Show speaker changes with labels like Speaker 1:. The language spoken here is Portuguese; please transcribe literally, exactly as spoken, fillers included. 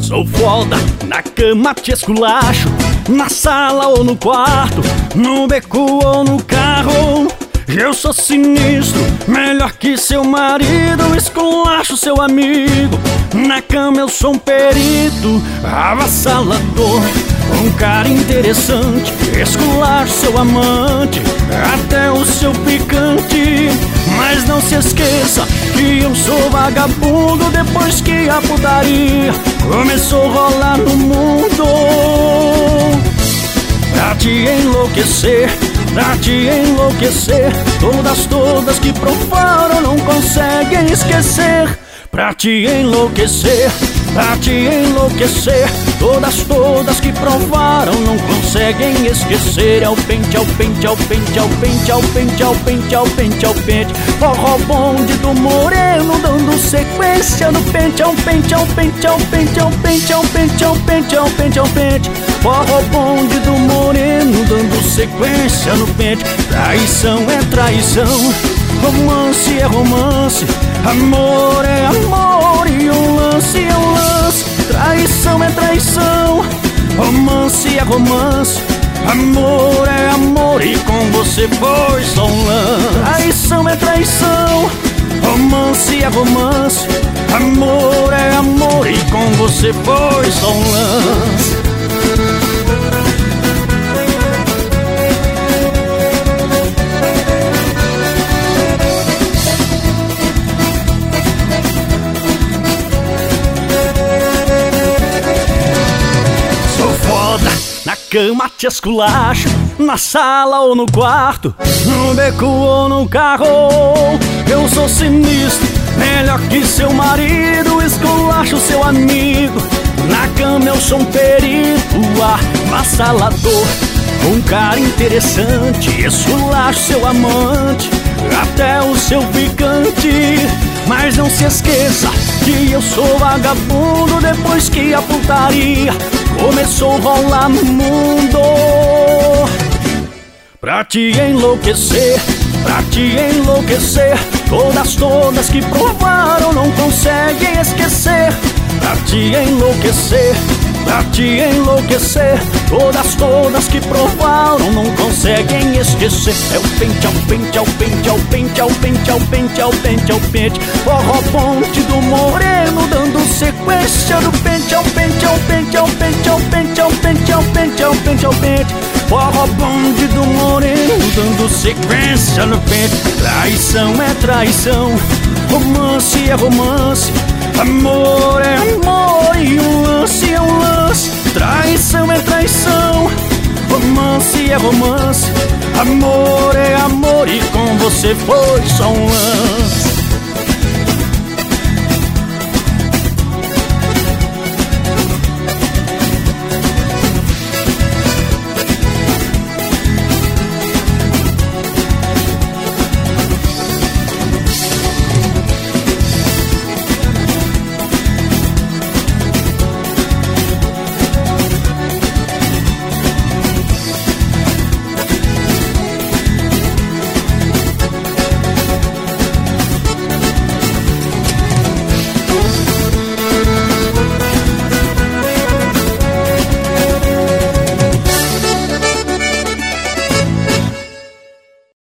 Speaker 1: Sou foda, na cama te esculacho, na sala ou no quarto, no beco ou no carro. Eu sou sinistro, melhor que seu marido, esculacho seu amigo. Na cama eu sou um perito, avassalador, um cara interessante, esculacho seu amante, até o seu picante. Mas não se esqueça que eu sou vagabundo, depois que a putaria começou a rolar no mundo. Pra te enlouquecer, pra te enlouquecer, todas, todas que provaram não conseguem esquecer. Pra te enlouquecer, pra te enlouquecer, todas, todas que provaram não conseguem esquecer. É o pente, é o pente, é o pente, é o pente, é o pente, é o pente, é o pente, é o pente. Forró bonde do moreno dando sequência no pente. É um pente, é um pente, é um pente, é um pente, é um pente, é um pente, é um pente, é um pente. Forró bonde do moreno dando sequência no pente. Traição é traição, romance é romance, amor é amor e um lance é um lance. Traição é traição, romance é romance, amor é amor e com você foi só um lance. Traição é traição, romance é romance, amor é amor e com você foi só um lance. Na cama te esculacho, na sala ou no quarto, no beco ou no carro. Eu sou sinistro, melhor que seu marido, esculacho seu amigo. Na cama eu sou um perito, avassalador, um cara interessante, esculacho seu amante, até o seu picante. Mas não se esqueça que eu sou vagabundo, depois que a putaria começou a rolar no mundo. Pra te enlouquecer, pra te enlouquecer, todas, todas que provaram não conseguem esquecer. Pra te enlouquecer, pra te enlouquecer, todas, todas que provaram não conseguem esquecer. É o pente, é o pente, é o pente, é o pente, é o pente, é o pente, é o pente, é o pente. Forró ponte do moreno dando sequência no pente. É o pente, é o pente, é o pente, é o pente, é o pente, é o pente, é o pente, é o pente. Forró ponte do moreno dando sequência no pente. Traição é traição, romance é romance, amor é amor e um lance é um lance. Traição é traição, romance é romance, amor é amor e com você foi só um lance.